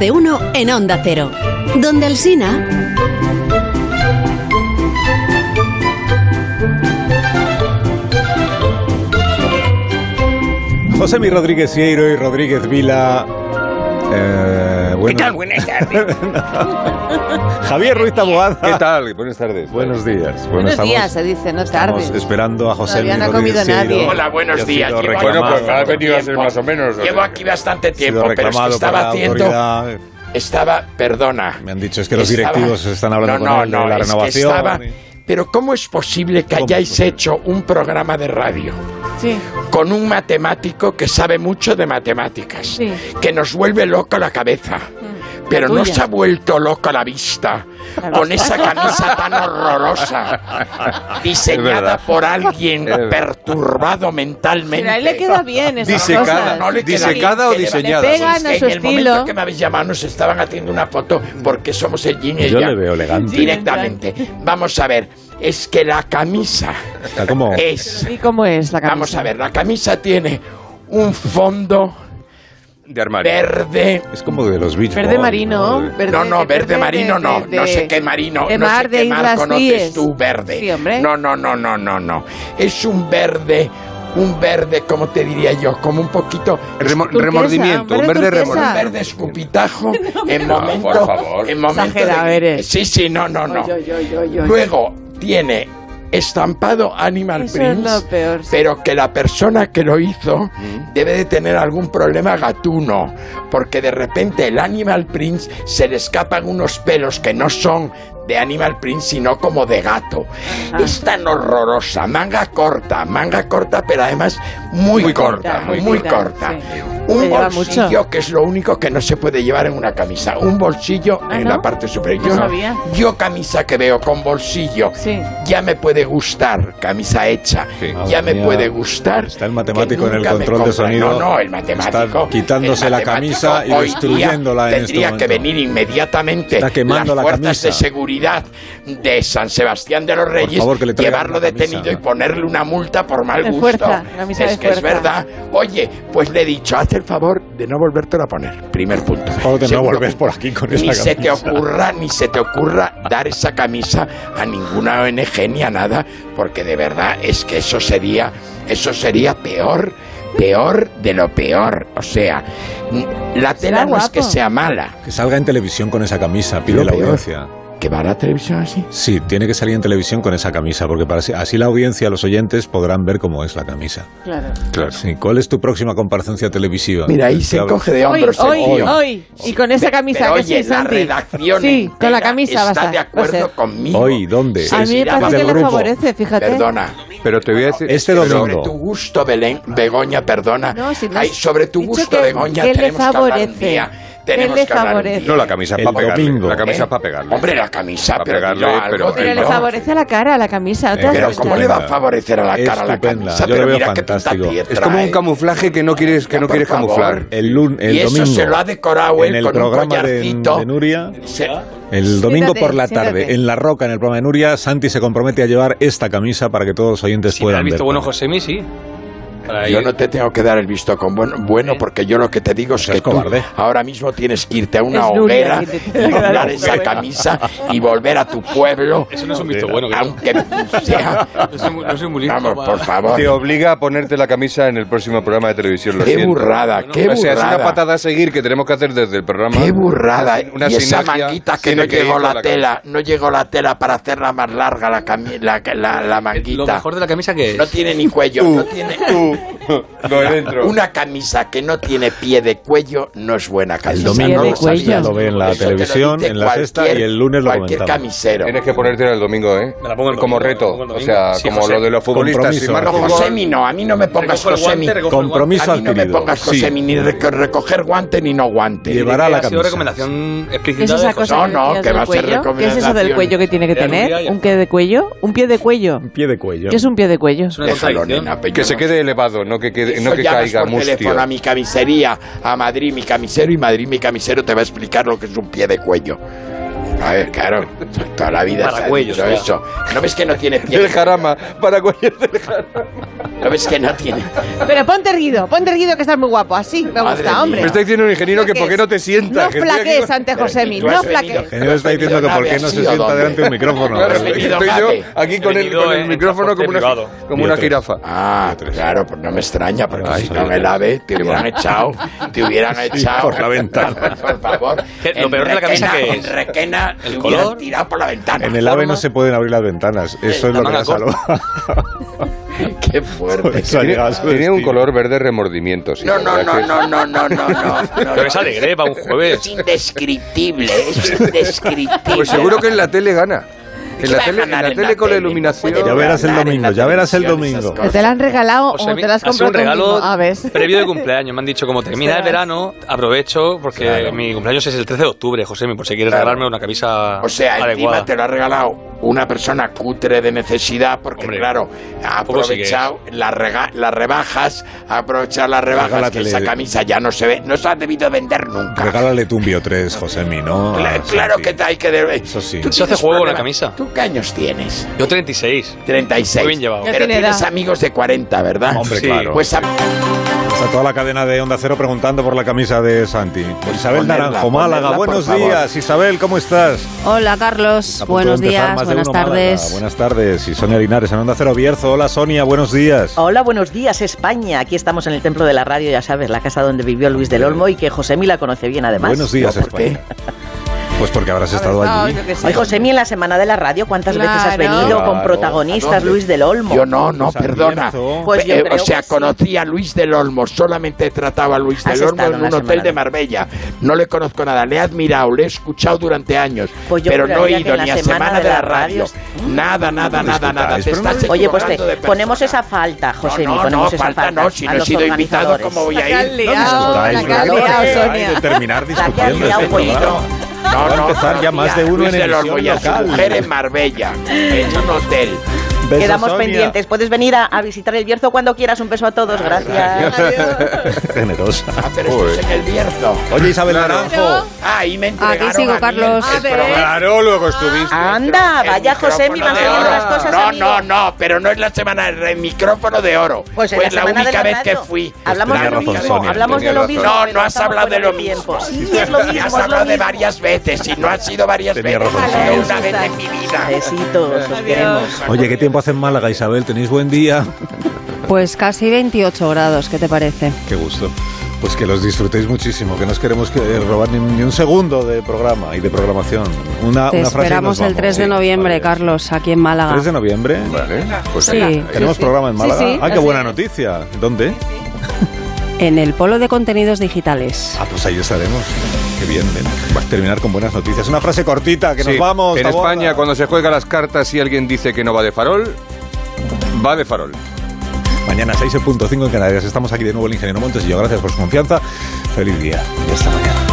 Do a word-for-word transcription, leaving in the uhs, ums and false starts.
de uno en Onda Cero. Donde Alsina. Josemi Rodríguez Sieiro y Rodríguez Vila. Eh, bueno. ¿Qué tal? Buenas tardes. Javier Ruiz Taboada. ¿Qué tal? Buenas tardes. Buenos días. Bueno, Buenos estamos, días, se dice, no tardes. Estamos esperando a Josemi Todavía no ha Rodríguez comido Sieiro. nadie. Hola, buenos días. Llevo Bueno, pues bastante ha venido a ser tiempo. más o menos. Llevo aquí bastante Ha sido tiempo, pero es que reclamado por estaba la haciendo... autoridad. Estaba, perdona. Me han dicho es que los Estaba- directivos están hablando no, con él no, de la no, es que renovación. estaba- Pero ¿cómo es posible que ¿Cómo hayáis es posible? hecho un programa de radio Sí. con un matemático que sabe mucho de matemáticas, Sí. que nos vuelve loco la cabeza, pero La no tuya. se ha vuelto loco la vista La con vista. esa camisa tan horrorosa, Es diseñada verdad. por alguien Es verdad. perturbado mentalmente? Pero a él le queda bien esas Disecada, cosas. no le queda disecada o bien, que le- diseñada. le pega, Es no que su en el momento estilo. que me habéis llamado nos estaban haciendo una foto porque somos el yin y el Yo yang. le veo elegante. Directamente. Vamos a ver, es que la camisa Está como... es... ¿Y cómo es la camisa? Vamos a ver, la camisa tiene un fondo De armario. verde... Es como de los Beach Verde Boys, marino. ¿no? Verde, No, no, de- verde de- marino no, de- no de- sé qué marino, de no mar, sé de qué mar Islas conoces Cíes. tú, verde. Sí, hombre. No, no, no, no, no, no. Es un verde, un verde, ¿cómo te diría yo? Como un poquito... Remo- Turquesa, remordimiento, un verde verde turquesa. Un remordimiento. verde escupitajo en no, momento... por favor. En momento Exagerado de- eres. Sí, sí, no, no, no. Oy, oy, oy, oy, oy. Luego tiene estampado Animal Eso es Prints, lo peor, sí. pero que la persona que lo hizo debe de tener algún problema gatuno, porque de repente el Animal Prints se le escapan unos pelos que no son de Animal Prints, sino como de gato. Ah. Es tan horrorosa, manga corta, manga corta, pero además muy, Muy corta, corta, muy, muy corta. corta, sí. Un Se lleva bolsillo mucho. que es lo único que no se puede llevar en una camisa. Un bolsillo Ah, en ¿no? la parte superior. No Yo, sabía. yo camisa que veo con bolsillo Sí. ya me puede gustar, camisa hecha, Sí. ya Madre me mía. puede gustar. Está el matemático que en el nunca me control de compra. sonido. No, no, el matemático. Está quitándose el la matemático camisa y hoy destruyéndola día en este tendría momento. que venir inmediatamente Está quemando las la fuerzas camisa. de seguridad de San Sebastián de los Reyes, favor, que le traigan llevarlo la camisa. detenido y ponerle una multa por mal De gusto. fuerza, camisa es de que es fuerza. verdad. Oye, pues le he dicho, haz el favor de no volvértelo a poner. Primer punto. Por favor, de no Segundo volver punto. por aquí con esa Ni se te camisa. ocurra, ni se te ocurra dar esa camisa a ninguna O N G ni a nada, porque de verdad es que eso sería, eso sería peor, peor de lo peor. O sea, la tela Será no es que guapo. sea mala. Que salga en televisión con esa camisa, pide Lo la peor. audiencia. ¿Que va a la televisión así? Sí, tiene que salir en televisión con esa camisa, porque para así, así la audiencia, los oyentes, podrán ver cómo es la camisa. Claro. Claro. Sí, ¿cuál es tu próxima comparecencia televisiva? Mira, ahí se Claro. encoge de Hoy, hombros. el hoy, tío. hoy. Y con esa Pe- camisa pero, que oye, sí, la Santi. redacción Sí, con la entera camisa va a está estar, de va a acuerdo ser. conmigo. Hoy, ¿dónde? Se A mí me irá parece del que le grupo. favorece, fíjate. Perdona. Pero te voy a decir... Este Sobre domingo. tu gusto, Belén, Begoña, perdona. No, si no Ay, has sobre tu dicho gusto, que- Begoña, que le tenemos que hablar un favorece. día. Que Tenemos le que hablar un favorece. día. No, la camisa es El para pegarle. domingo. La camisa ¿Eh? es para pegarle. Hombre, la camisa, Pa' pero pegarle, dilo algo, pero- Pero le dilo. favorece a la cara, a la camisa. No te das Pero cuenta. ¿cómo le va a favorecer a la cara a la Estupenda. camisa? Yo lo Pero veo mira qué fantástico. puntapié Es como trae. un camuflaje que no quieres, que no Por quieres favor. camuflar. El, lun, el Y eso domingo. se lo ha decorado él en el con un programa de, collarcito. de Nuria. Se- El domingo Siéntate, por la tarde, siéntate. en La Roca, en el programa de Nuria, Santi se compromete a llevar esta camisa para que todos los oyentes Si me puedan has visto ver. bueno, Josemi, sí. Para Yo ir- no te tengo que dar el visto con bueno, bueno porque yo lo que te digo es seas que tú cobarde. ahora mismo tienes que irte a una Es Nuria hoguera, quien te tiene que dar doblar el esa visto. camisa y volver a tu pueblo, Eso no es un visto bueno. Que aunque sea... no soy muy, no soy muy listo. Vamos, pa- por favor. Te obliga a ponerte la camisa en el próximo programa de televisión. Lo Qué siento. burrada, qué O sea, es una burrada. patada a seguir que tenemos que hacer desde el programa. Qué burrada. Una y esa sinergia manguita que tiene no que ir llegó con la, la tela, no llegó la tela para hacerla más larga la, cami- la, la, la Lo manguita. mejor de la camisa que es. No tiene ni cuello, Tú, no tiene... tú, lo de dentro. Una camisa que no tiene pie de cuello no es buena El camisa. domingo de no cuello. ya lo ve en la Eso te lo televisión, dice en la sexta, cualquier- y el lunes lo cualquier comentamos. camisero. Tienes que ponértela el domingo, ¿eh? Me la pongo el como domingo, reto. me la pongo el O domingo. sea, Sí, como José. lo de los futbolistas. Compromiso. Si marca No, un gol, Josemi, no, a mí no me pongas Recojo el Josemi. guante, recojo el Compromiso A mí no me adquirido. pongas Sí. Josemi, ni rec- recoger guante ni no guante. Llevará la Ha sido camisa. recomendación ¿Qué explícita es esa de José. cosa No, no, que que decías va a del ser cuello? ¿Qué es eso del recomendación. cuello que tiene que De tener? Nuria, ya. ¿Un pie de cuello? ¿Un pie de cuello? Un pie de cuello. ¿Qué es un pie de cuello? Es una Déjalo, contradicción. nena, pero que yo se no quede elevado, no que, quede, no Eso que llamas caiga por mustio. teléfono a mi camisería, a Madrid mi camisero, y Madrid mi camisero te va a explicar lo que es un pie de cuello. A ver, claro, toda la vida se ha Paracuellos, dicho ya. eso. ¿No ves que no tiene Del piel? jarama, paracuellos del jarama. ¿No ves que no tiene? Pero ponte erguido, ponte erguido que estás muy guapo. Así, me Madre gusta, mía. hombre. Me está diciendo un ingeniero que por qué no te sientas. No que estoy aquí flaquees con- ante Josemi, ¿Tú has no venido? flaquees. El ingeniero está diciendo que por qué no se sienta delante de un micrófono. Claro, Has venido, estoy yo Gate. aquí con He el, venido con el en micrófono como una, transporte como Día una tres. jirafa. Ah, claro, pues no me extraña, porque Ay, si sí, no en el AVE te hubieran echado, te hubieran echado por la ventana. Por favor. Eh, lo En peor de la camisa Requena- que en es Requena te el hubieran color. tirado por la ventana. En el AVE no forma. se pueden abrir las ventanas. Eso es la lo que manga ha salvado. Qué fuerte. Eso ha llegado a su Tiene un destino. color verde remordimiento. Sí, No, la no, verdad no, que- no, no, no, no, no, no. Pero es alegre para un Es jueves. indescriptible, es indescriptible. Pues seguro que en la tele gana. En la va a tele, en ganar la en tele la con la tele? iluminación. Puede Ya verás el hablar en domingo, la ya verás el televisión esas domingo. cosas. ¿Te la han regalado O sea, o te la has ha sido comprado un tú regalo mismo? A ver. previo de cumpleaños. Me han dicho, como termina el Ostras. verano, aprovecho, porque Claro. mi cumpleaños es el trece de octubre, Josemi, por si quieres Claro. regalarme una camisa O sea, encima adecuada. te lo ha regalado una persona cutre de necesidad porque, Hombre, claro, ha poco sí que aprovechado las, rega- las rebajas, ha aprovechado las rebajas, que Regálatele. esa camisa ya no se ve, no se ha debido vender nunca. Regálale tú un Bio tres, Josemi, ¿no? Cla- Ah, claro Santi. que te hay que... De... Eso sí. Tú Eso hace tienes juego con la problema. camisa. ¿Tú qué años tienes? Yo treinta y seis. treinta y seis. Muy bien llevado. Ya Pero tiene tienes edad. amigos de cuarenta, ¿verdad? Hombre, Sí. claro. Pues a... Está toda la cadena de Onda Cero preguntando por la camisa de Santi. Isabel Ponerla, Naranjo, Málaga. ponerla, por Buenos favor. días. Isabel, ¿cómo estás? Hola Carlos, A punto buenos de empezar días, Más de buenas Uno Málaga. tardes. Buenas tardes. Y Sonia Linares en Onda Cero Bierzo. Hola Sonia, buenos días. Hola, buenos días España. Aquí estamos en el Templo de la Radio, ya sabes, la casa donde vivió Luis del Olmo y que Josemi la conoce bien además. Buenos días, ¿Por qué? España. Pues porque habrás estado Ah, allí. yo qué sé. Oye, Josemi, en la Semana de la Radio, ¿cuántas Claro. veces has venido con Claro. protagonistas ¿A dónde? Luis del Olmo? Yo no, no, Pues al perdona. Bierzo. Pues yo Eh, creo o sea, que sí. conocí a Luis del Olmo, solamente trataba a Luis Has del Olmo estado en en la un hotel semana de de- Marbella. No le conozco nada, le he admirado, le he escuchado durante años, Pues yo pero no he juraría que ido en la ni a Semana Semana de de la la Radio. Radio- Nada, nada, No nada, nada. discutáis, Te pero no estás Oye, pues te equivocando de ponemos persona. esa falta, Josemi, No, no, ponemos no, esa falta falta no, si a no he los sido invitado, organizadores. ¿cómo voy La a que has ir? liado, la Discutáis, que has pero liado, hay Sonia. de terminar La que has discutiendo liado, este pollito. programa. No, Va a no, empezar ya más de uno Luis en del Olmo emisión y a su local. mujer en Marbella, en un hotel. Besos, Quedamos Sonia. pendientes. Puedes venir a, a visitar el Bierzo cuando quieras. Un beso a todos. Gracias. Generosa. Ah, pero esto es en el Bierzo. Oye, Isabel Claro. Naranjo. Ah, ahí me entregaron Aquí sigo, a mí Carlos. el- A el ver. programa. Claro, luego estuviste. Anda, El vaya Josemi, micrófono van de saliendo oro. las cosas, No, amigo. no, no, pero no es la semana del micrófono de oro. Pues en Fue la semana única de la vez que radio. fui. Hablamos Tenía de lo razón, mismo, Sonia, hablamos tenía de lo razón. mismo. No, pero no has estamos hablado de fuera lo tiempo. mismo. Sí, es lo Me mismo, has es lo hablado de mismo. varias veces y no ha sido varias Tenía veces, razón, ha sido Sonia. una vez en mi vida. Besitos, os queremos. Oye, ¿qué tiempo hace en Málaga, Isabel? ¿Tenéis buen día? Pues casi veintiocho grados, ¿qué te parece? Qué gusto. Pues que los disfrutéis muchísimo, que no os queremos que- robar ni, ni un segundo de programa y de programación. Una, Te una frase y esperamos nos el vamos. tres de Sí, noviembre, vale. Carlos, aquí en Málaga. ¿tres de noviembre? Vale, pues Sí. venga. ¿Tenemos programa en Sí, Málaga? sí, ¡Ah, qué así buena es. noticia! ¿Dónde? En el Polo de Contenidos Digitales. Ah, pues ahí estaremos. Qué bien, ven. Va a terminar con buenas noticias. Una frase cortita, que Sí, nos vamos. En Taboada. España, cuando se juega las cartas y alguien dice que no va de farol, va de farol. Mañana seis punto cinco en Canarias. Estamos aquí de nuevo el ingeniero Montes y yo. Gracias por su confianza. Feliz día y hasta mañana.